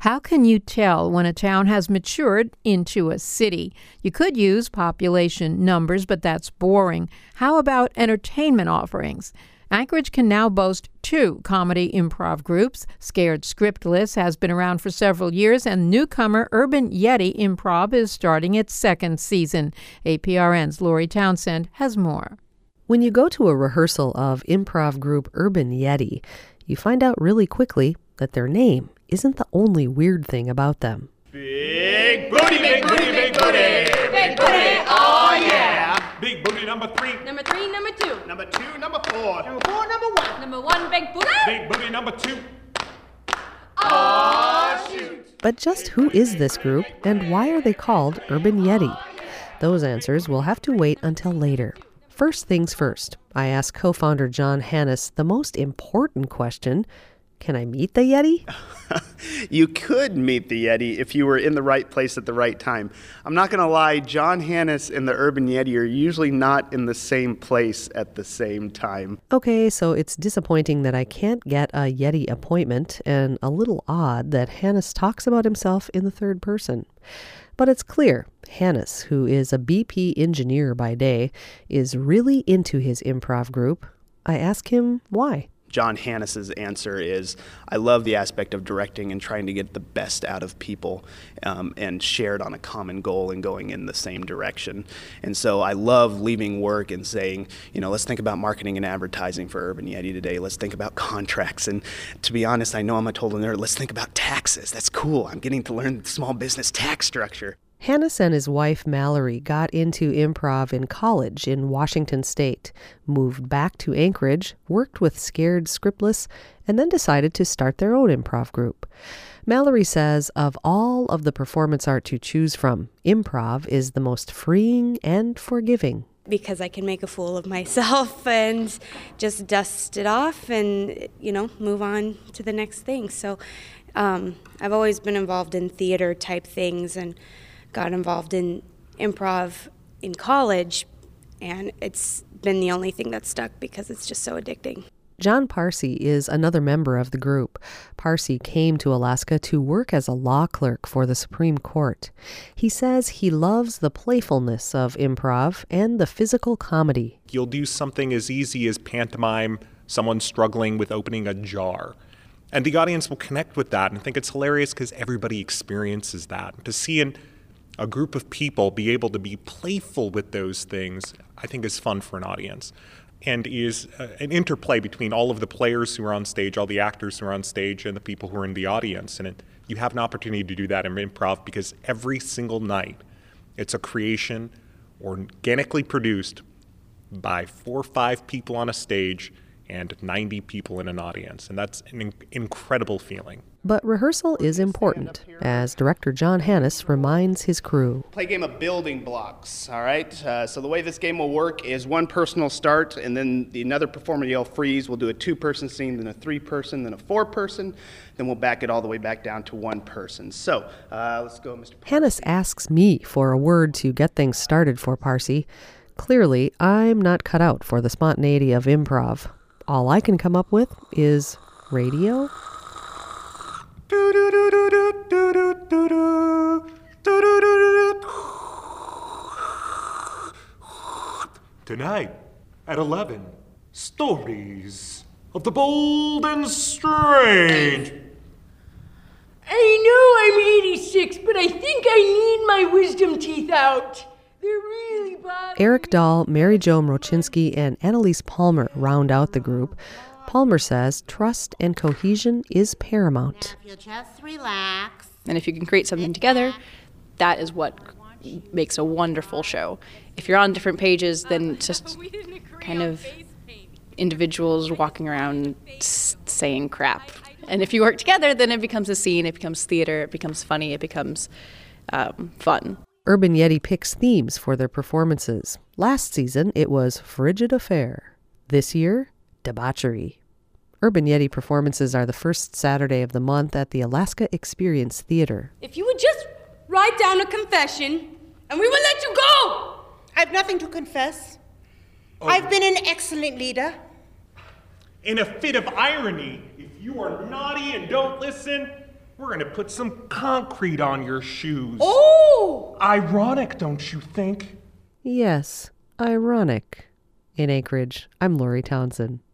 How can you tell when a town has matured into a city? You could use population numbers, but that's boring. How about entertainment offerings? Anchorage can now boast 2 comedy improv groups. Scared Scriptless has been around for several years, and newcomer Urban Yeti Improv is starting its 2nd season. APRN's Lori Townsend has more. When you go to a rehearsal of improv group Urban Yeti, you find out really quickly that their name isn't the only weird thing about them. Big booty, big booty, big booty. Big booty, oh yeah. Big booty number 3. Number 3, number 2. Number 2, number 4. Number 4, number 1. Number 1, big booty. Big booty number 2. Oh, shoot. But just who is this group, and why are they called Urban Yeti? Those answers will have to wait until later. First things first, I asked co-founder John Hannes the most important question: can I meet the Yeti? You could meet the Yeti if you were in the right place at the right time. I'm not going to lie, John Hannes and the Urban Yeti are usually not in the same place at the same time. Okay, so it's disappointing that I can't get a Yeti appointment, and a little odd that Hannes talks about himself in the third person. But it's clear Hannes, who is a BP engineer by day, is really into his improv group. I ask him why. John Hannes's answer is, I love the aspect of directing and trying to get the best out of people and shared on a common goal and going in the same direction. And so I love leaving work and saying, let's think about marketing and advertising for Urban Yeti today. Let's think about contracts. And to be honest, I know I'm a total nerd. Let's think about taxes. That's cool. I'm getting to learn the small business tax structure. Hannes and his wife Mallory got into improv in college in Washington State, moved back to Anchorage, worked with Scared Scriptless, and then decided to start their own improv group. Mallory says of all of the performance art to choose from, improv is the most freeing and forgiving. Because I can make a fool of myself and just dust it off and, move on to the next thing. So I've always been involved in theater type things and got involved in improv in college, and it's been the only thing that stuck because it's just so addicting. John Parsi is another member of the group. Parsi came to Alaska to work as a law clerk for the Supreme Court. He says he loves the playfulness of improv and the physical comedy. You'll do something as easy as pantomime someone struggling with opening a jar. And the audience will connect with that and think it's hilarious because everybody experiences that. To see a group of people be able to be playful with those things, I think is fun for an audience, and is an interplay between all of the players who are on stage, all the actors who are on stage, and the people who are in the audience. And you have an opportunity to do that in improv because every single night it's a creation organically produced by 4 or 5 people on a stage and 90 people in an audience. And that's an incredible feeling. But rehearsal is important, as director John Hannes reminds his crew. Play a game of building blocks, all right? So the way this game will work is one person will start, and then another performer will yell freeze. We'll do a 2-person scene, then a 3-person, then a 4-person. Then we'll back it all the way back down to 1 person. So let's go, Mr. Parsi. Hannes asks me for a word to get things started for Parsi. Clearly, I'm not cut out for the spontaneity of improv. All I can come up with is radio. Tonight at 11, stories of the bold and strange. I know I'm 86, but I think I need my wisdom teeth out. They're really bothering Eric Dahl, Mary Jo Mrochinski, and Annalise Palmer round out the group. Palmer says trust and cohesion is paramount. Now, if you'll just relax. And if you can create something together, that is what makes a wonderful show. If you're on different pages, then it's just kind of individuals walking around saying crap. And if you work together, then it becomes a scene, it becomes theater, it becomes funny, it becomes fun. Urban Yeti picks themes for their performances. Last season, it was Frigid Affair. This year, debauchery. Urban Yeti performances are the first Saturday of the month at the Alaska Experience Theater. If you would just write down a confession, and we will let you go! I've nothing to confess. I've been an excellent leader. In a fit of irony, if you are naughty and don't listen, We're going to put some concrete on your shoes. Oh! Ironic, don't you think? Yes, ironic. In Anchorage, I'm Lori Townsend.